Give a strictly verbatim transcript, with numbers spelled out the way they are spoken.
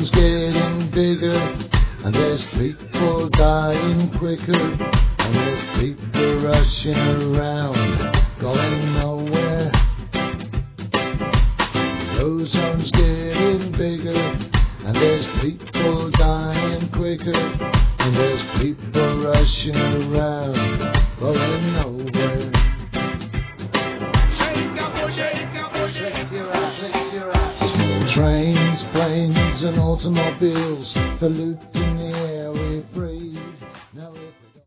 zone's getting bigger, and there's people dying quicker, and there's people rushing around, going nowhere. The ozone's getting bigger, and there's people dying quicker, and there's people rushing around, going nowhere. Shake up, shake up, shake your ass, shake your ass. There's more trains, planes, and automobiles polluting